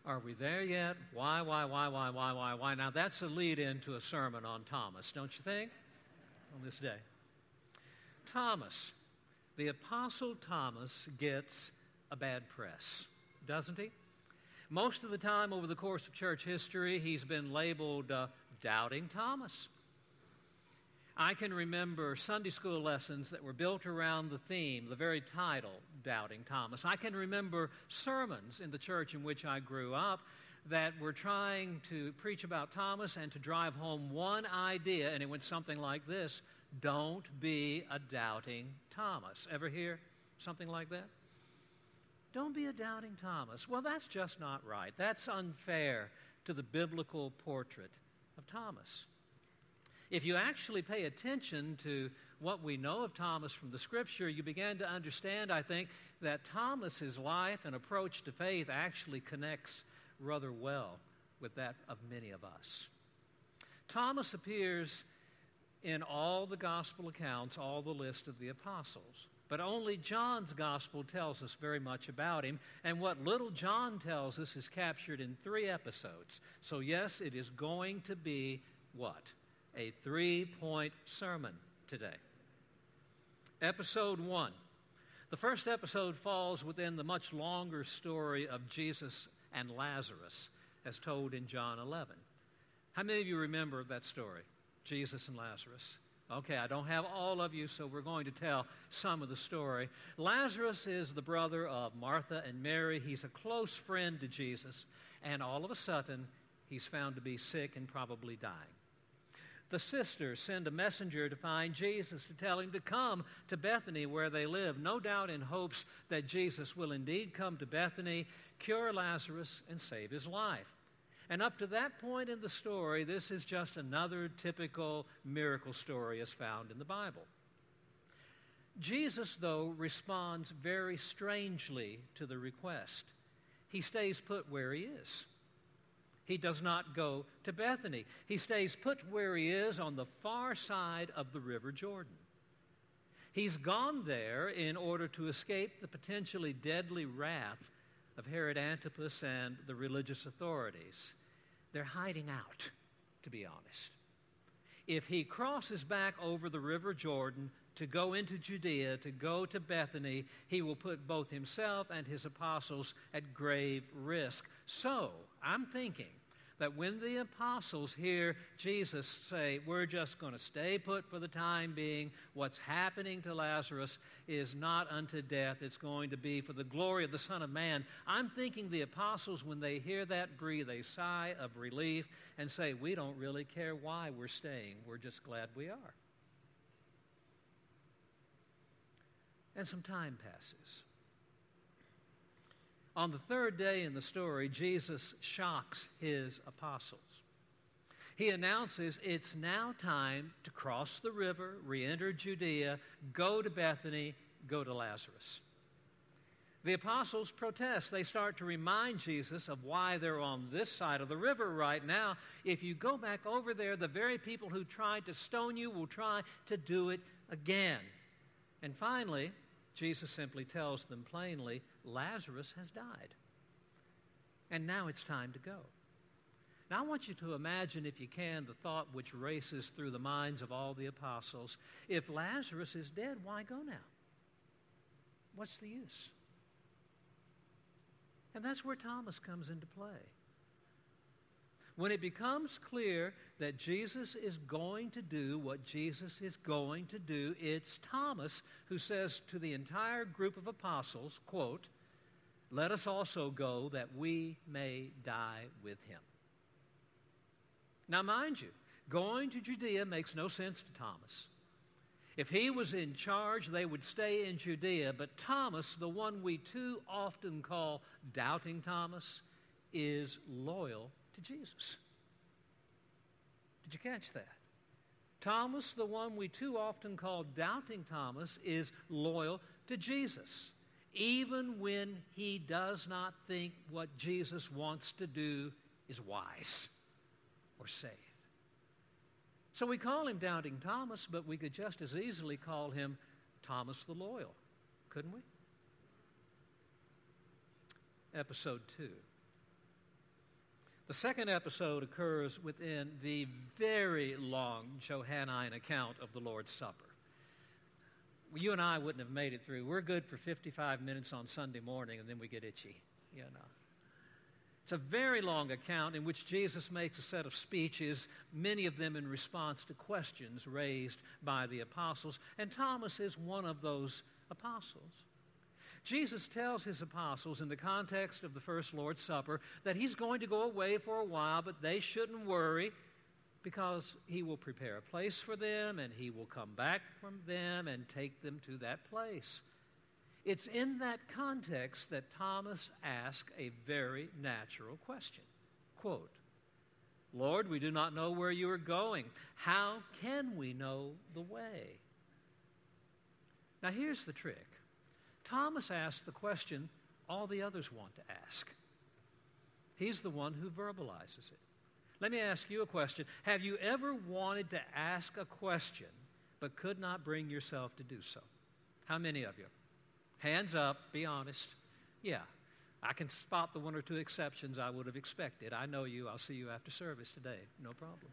Are we there yet? Why? Now, that's a lead-in to a sermon on Thomas, don't you think? On this day. Thomas, the Apostle Thomas, gets a bad press, doesn't he? Most of the time over the course of church history, he's been labeled Doubting Thomas. I can remember Sunday school lessons that were built around the theme, the very title, Doubting Thomas. I can remember sermons in the church in which I grew up that were trying to preach about Thomas and to drive home one idea, and it went something like this: don't be a doubting Thomas. Ever hear something like that? Don't be a doubting Thomas. Well, that's just not right. That's unfair to the biblical portrait of Thomas. If you actually pay attention to what we know of Thomas from the Scripture, you begin to understand, I think, that Thomas's life and approach to faith actually connects rather well with that of many of us. Thomas appears in all the gospel accounts, all the list of the apostles. But only John's gospel tells us very much about him, and what little John tells us is captured in 3 episodes. So yes, it is going to be what? A 3-point sermon today. Episode 1. The first episode falls within the much longer story of Jesus and Lazarus, as told in John 11. How many of you remember that story, Jesus and Lazarus? Okay, I don't have all of you, so we're going to tell some of the story. Lazarus is the brother of Martha and Mary. He's a close friend to Jesus, and all of a sudden, he's found to be sick and probably dying. The sisters send a messenger to find Jesus to tell him to come to Bethany where they live, no doubt in hopes that Jesus will indeed come to Bethany, cure Lazarus, and save his life. And up to that point in the story, this is just another typical miracle story as found in the Bible. Jesus, though, responds very strangely to the request. He stays put where he is. He does not go to Bethany. He stays put where he is on the far side of the River Jordan. He's gone there in order to escape the potentially deadly wrath of Herod Antipas and the religious authorities. They're hiding out, to be honest. If he crosses back over the River Jordan to go into Judea, to go to Bethany, he will put both himself and his apostles at grave risk. So, I'm thinking that when the apostles hear Jesus say, we're just going to stay put for the time being, what's happening to Lazarus is not unto death, it's going to be for the glory of the Son of Man. I'm thinking the apostles, when they hear that, breathe a sigh of relief and say, we don't really care why we're staying, we're just glad we are. And some time passes. On the 3rd day in the story, Jesus shocks his apostles. He announces it's now time to cross the river, re-enter Judea, go to Bethany, go to Lazarus. The apostles protest. They start to remind Jesus of why they're on this side of the river right now. If you go back over there, the very people who tried to stone you will try to do it again. And finally, Jesus simply tells them plainly, Lazarus has died. And now it's time to go. Now I want you to imagine, if you can, the thought which races through the minds of all the apostles. If Lazarus is dead, why go now? What's the use? And that's where Thomas comes into play. When it becomes clear that Jesus is going to do what Jesus is going to do, it's Thomas who says to the entire group of apostles, quote, let us also go that we may die with him. Now, mind you, going to Judea makes no sense to Thomas. If he was in charge, they would stay in Judea, but Thomas, the one we too often call Doubting Thomas, is loyal to Jesus. Did you catch that? Thomas, the one we too often call Doubting Thomas, is loyal to Jesus, even when he does not think what Jesus wants to do is wise or safe. So we call him Doubting Thomas, but we could just as easily call him Thomas the Loyal, couldn't we? Episode 2. The second episode occurs within the very long Johannine account of the Lord's Supper. You and I wouldn't have made it through. We're good for 55 minutes on Sunday morning, and then we get itchy, you know. It's a very long account in which Jesus makes a set of speeches, many of them in response to questions raised by the apostles, and Thomas is one of those apostles. Jesus tells his apostles in the context of the first Lord's Supper that he's going to go away for a while, but they shouldn't worry because he will prepare a place for them and he will come back from them and take them to that place. It's in that context that Thomas asked a very natural question. Quote, "Lord, we do not know where you are going. How can we know the way?" Now here's the trick. Thomas asked the question all the others want to ask. He's the one who verbalizes it. Let me ask you a question. Have you ever wanted to ask a question but could not bring yourself to do so? How many of you? Hands up, be honest. Yeah, I can spot the one or two exceptions I would have expected. I know you. I'll see you after service today. No problem.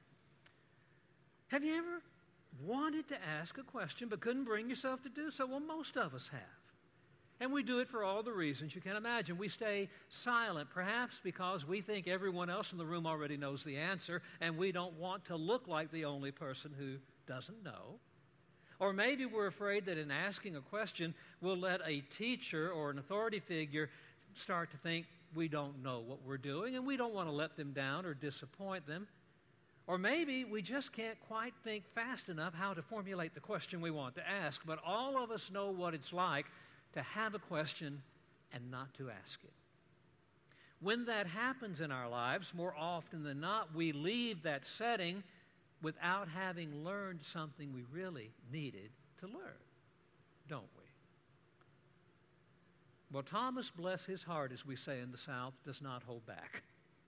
Have you ever wanted to ask a question but couldn't bring yourself to do so? Well, most of us have. And we do it for all the reasons you can imagine. We stay silent, perhaps because we think everyone else in the room already knows the answer, and we don't want to look like the only person who doesn't know. Or maybe we're afraid that in asking a question, we'll let a teacher or an authority figure start to think we don't know what we're doing, and we don't want to let them down or disappoint them. Or maybe we just can't quite think fast enough how to formulate the question we want to ask. But all of us know what it's like to have a question and not to ask it. When that happens in our lives, more often than not, we leave that setting without having learned something we really needed to learn, don't we? Well, Thomas, bless his heart, as we say in the South, does not hold back.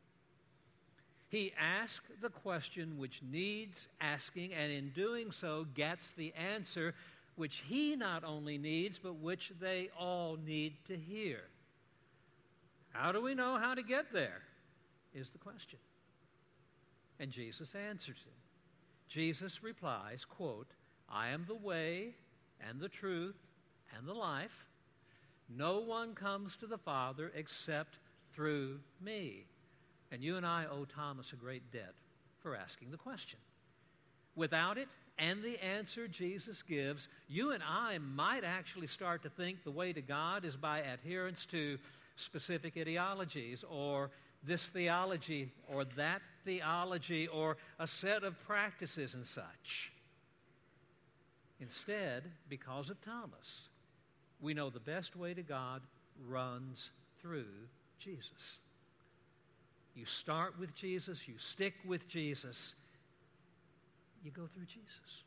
He asks the question which needs asking, and in doing so gets the answer which he not only needs, but which they all need to hear. How do we know how to get there, is the question. And Jesus answers it. Jesus replies, quote, "I am the way and the truth and the life. No one comes to the Father except through me." And you and I owe Thomas a great debt for asking the question. Without it and the answer Jesus gives, you and I might actually start to think the way to God is by adherence to specific ideologies, or this theology, or that theology, or a set of practices and such. Instead, because of Thomas, we know the best way to God runs through Jesus. You start with Jesus, you stick with Jesus, you go through Jesus.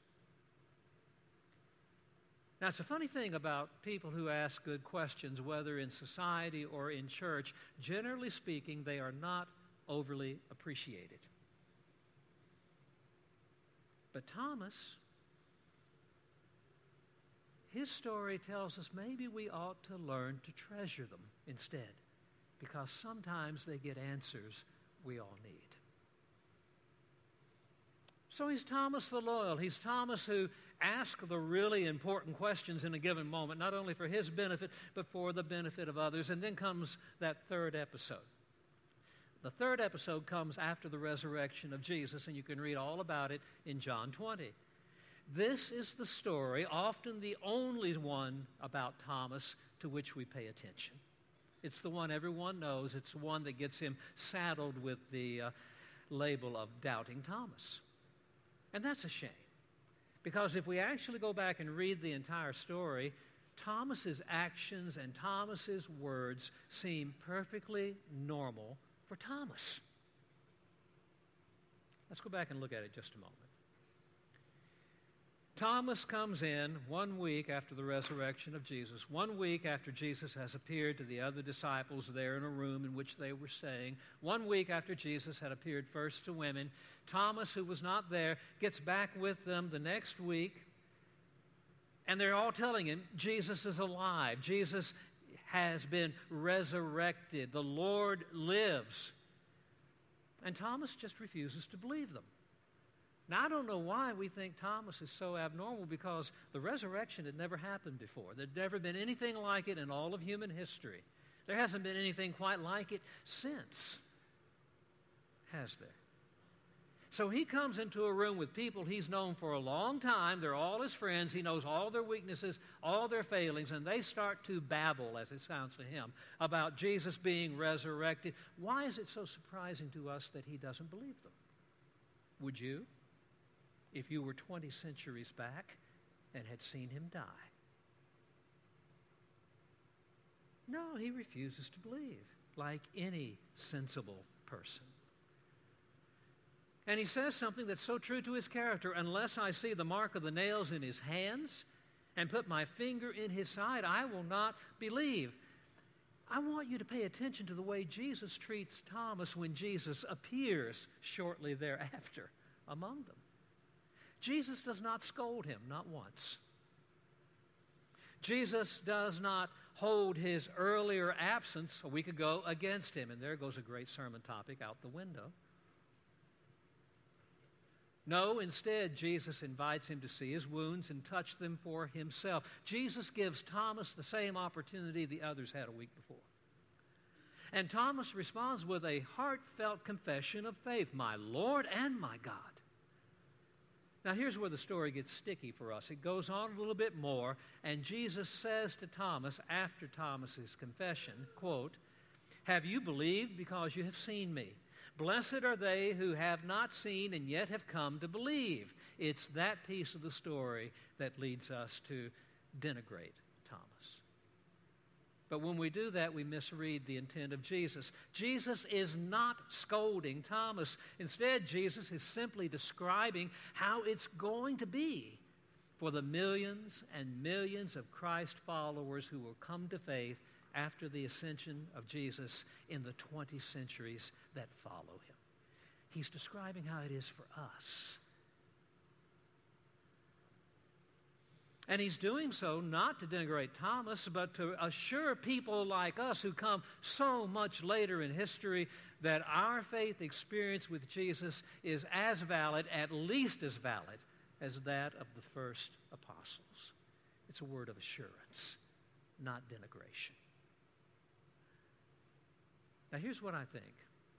Now, it's a funny thing about people who ask good questions, whether in society or in church. Generally speaking, they are not overly appreciated. But Thomas, his story tells us maybe we ought to learn to treasure them instead, because sometimes they get answers we all need. So he's Thomas the loyal. He's Thomas who asks the really important questions in a given moment, not only for his benefit, but for the benefit of others. And then comes that third episode. The third episode comes after the resurrection of Jesus, and you can read all about it in John 20. This is the story, often the only one about Thomas to which we pay attention. It's the one everyone knows. It's the one that gets him saddled with the label of Doubting Thomas. And that's a shame, because if we actually go back and read the entire story, Thomas's actions and Thomas's words seem perfectly normal for Thomas. Let's go back and look at it just a moment. Thomas comes in 1 week after the resurrection of Jesus, 1 week after Jesus has appeared to the other disciples there in a room in which they were staying, 1 week after Jesus had appeared first to women. Thomas, who was not there, gets back with them the next week, and they're all telling him, Jesus is alive. Jesus has been resurrected. The Lord lives. And Thomas just refuses to believe them. Now, I don't know why we think Thomas is so abnormal, because the resurrection had never happened before. There'd never been anything like it in all of human history. There hasn't been anything quite like it since, has there? So he comes into a room with people he's known for a long time. They're all his friends. He knows all their weaknesses, all their failings, and they start to babble, as it sounds to him, about Jesus being resurrected. Why is it so surprising to us that he doesn't believe them? Would you, if you were 20 centuries back and had seen him die? No, he refuses to believe, like any sensible person. And he says something that's so true to his character: unless I see the mark of the nails in his hands and put my finger in his side, I will not believe. I want you to pay attention to the way Jesus treats Thomas when Jesus appears shortly thereafter among them. Jesus does not scold him, not once. Jesus does not hold his earlier absence a week ago against him. And there goes a great sermon topic out the window. No, instead, Jesus invites him to see his wounds and touch them for himself. Jesus gives Thomas the same opportunity the others had a week before. And Thomas responds with a heartfelt confession of faith: my Lord and my God. Now, here's where the story gets sticky for us. It goes on a little bit more, and Jesus says to Thomas, after Thomas's confession, quote, "Have you believed because you have seen me? Blessed are they who have not seen and yet have come to believe." It's that piece of the story that leads us to denigrate Thomas. But when we do that, we misread the intent of Jesus. Jesus is not scolding Thomas. Instead, Jesus is simply describing how it's going to be for the millions and millions of Christ followers who will come to faith after the ascension of Jesus in the 20 centuries that follow him. He's describing how it is for us. And he's doing so not to denigrate Thomas, but to assure people like us who come so much later in history that our faith experience with Jesus is as valid, at least as valid, as that of the first apostles. It's a word of assurance, not denigration. Now, here's what I think.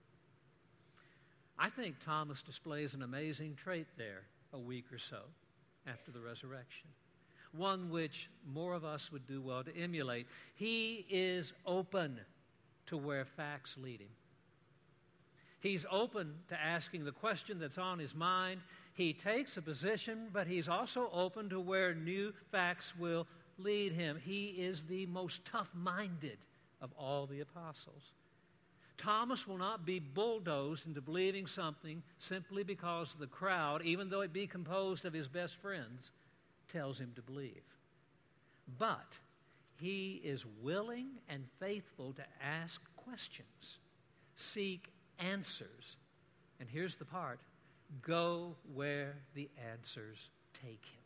I think Thomas displays an amazing trait there a week or so after the resurrection, one which more of us would do well to emulate. He is open to where facts lead him. He's open to asking the question that's on his mind. He takes a position, but he's also open to where new facts will lead him. He is the most tough-minded of all the apostles. Thomas will not be bulldozed into believing something simply because the crowd, even though it be composed of his best friends, tells him to believe. But he is willing and faithful to ask questions, seek answers, and here's the part: go where the answers take him.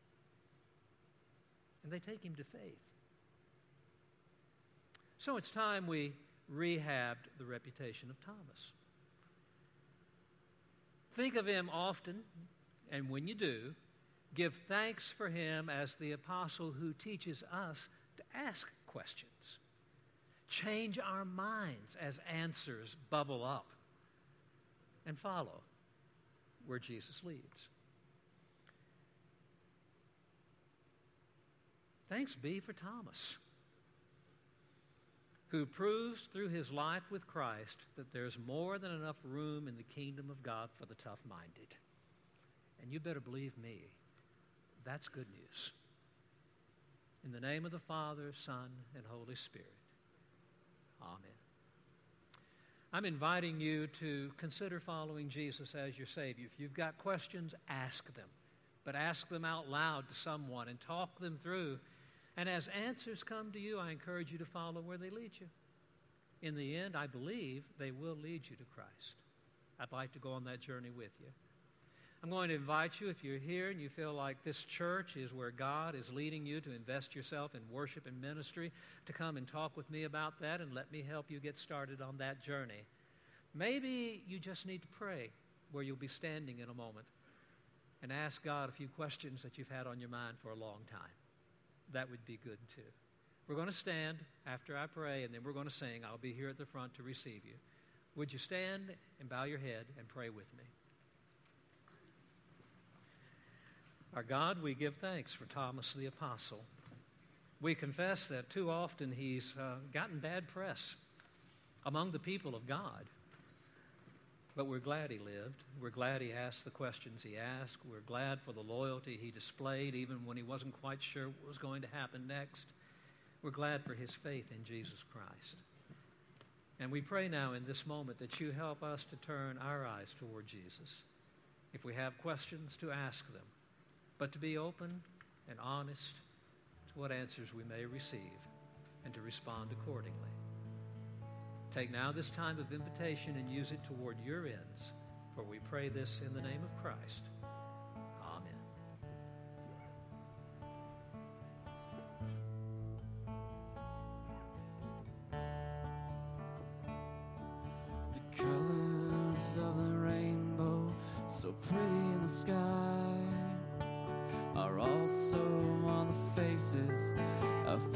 And they take him to faith. So it's time we rehabbed the reputation of Thomas. Think of him often, and when you do, give thanks for him as the apostle who teaches us to ask questions. Change our minds as answers bubble up, and follow where Jesus leads. Thanks be for Thomas, who proves through his life with Christ that there's more than enough room in the kingdom of God for the tough-minded. And you better believe me, that's good news. In the name of the Father, Son, and Holy Spirit. Amen. I'm inviting you to consider following Jesus as your Savior. If you've got questions, ask them. But ask them out loud to someone and talk them through. And as answers come to you, I encourage you to follow where they lead you. In the end, I believe they will lead you to Christ. I'd like to go on that journey with you. I'm going to invite you, if you're here and you feel like this church is where God is leading you to invest yourself in worship and ministry, to come and talk with me about that and let me help you get started on that journey. Maybe you just need to pray where you'll be standing in a moment and ask God a few questions that you've had on your mind for a long time. That would be good too. We're going to stand after I pray, and then we're going to sing. I'll be here at the front to receive you. Would you stand and bow your head and pray with me? Our God, we give thanks for Thomas the Apostle. We confess that too often he's gotten bad press among the people of God. But we're glad he lived. We're glad he asked the questions he asked. We're glad for the loyalty he displayed even when he wasn't quite sure what was going to happen next. We're glad for his faith in Jesus Christ. And we pray now in this moment that you help us to turn our eyes toward Jesus. If we have questions, to ask them, but to be open and honest to what answers we may receive and to respond accordingly. Take now this time of invitation and use it toward your ends, for we pray this in the name of Christ. Amen. The colors of the rainbow, so pretty in the sky, are also on the faces of